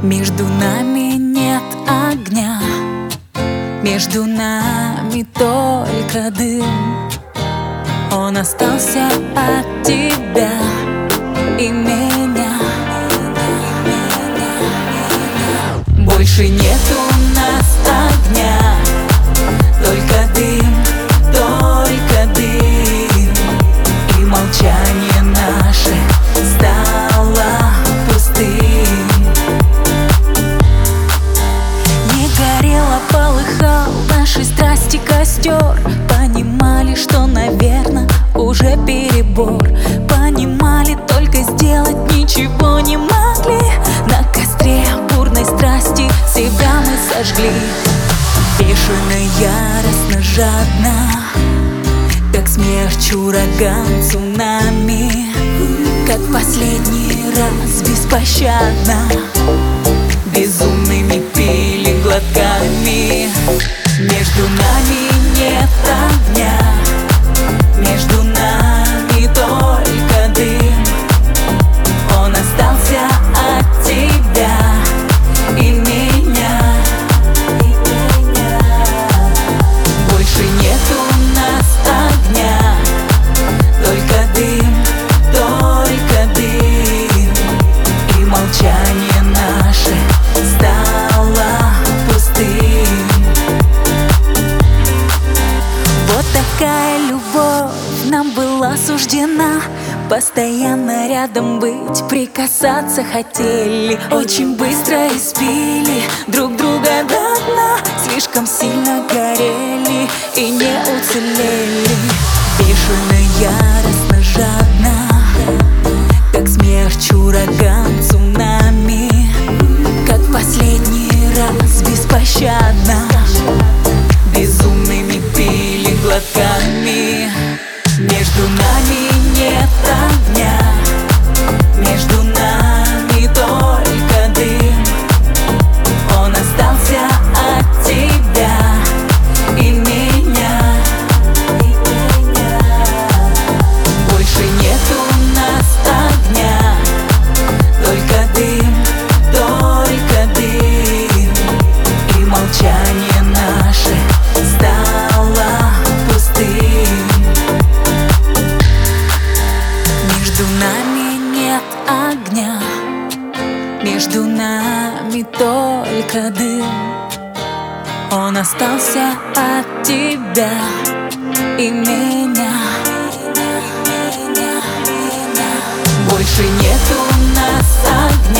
Между нами нет огня, между нами только дым. Он остался от тебя и меня. Больше нет у нас огня, только дым, только дым. И молчание наше стало пустым. Не горело, полыхал нашей страсти костер. Понимали, что, наверное, уже перебор. Понимали, только сделать ничего не могли. На костре бурной страсти себя мы сожгли. Бешено, яростно, жадно, как смерч, ураган, цунами. Как последний раз беспощадно, безумными пили глотками. Между нами нет огня, между нами только дым. Он остался от тебя и меня. Больше нет у нас огня, только дым, только дым. И молчание наше стало пустым. Вот такая любовь нам была суждена. Постоянно рядом быть, прикасаться хотели. Очень быстро испили друг друга до дна. Слишком сильно горели и не уцелели. Бешено, яростно, жадно, как смерч, ураган, цунами. Как последний раз беспощадно, безумными пили глотками. Между нами нет огня, между нами только дым. Он остался от тебя и меня. Больше нет у нас огня, только дым, только дым. И молчание наше стало пустым. Между нами нет огня, между нами только дым. Он остался от тебя и меня. Больше нет у нас огня.